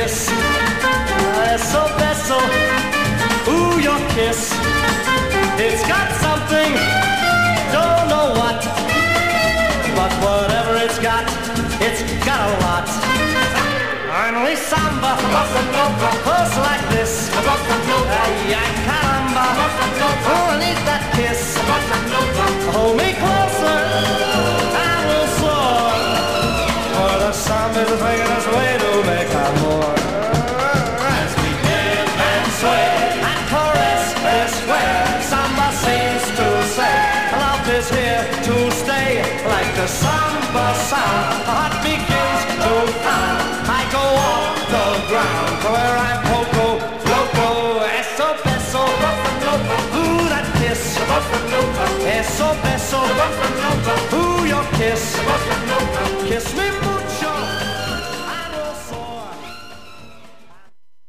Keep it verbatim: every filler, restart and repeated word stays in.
kiss. Eso, beso, ooh, your kiss. It's got something, don't know what, but whatever it's got, it's got a lot. Finally samba, close like this. Ay, ay, caramba, oh, I need that kiss. Hold me closer, I will soar, for the samba is bringing us way to make amor. As we dip and sway and caress this way, samba seems to say, love is here to stay. Like the samba sound, the heart begins to pound. I go off the ground to where I'm poco, loco. Eso, beso, ooh, that kiss. Eso, beso, ooh, your kiss.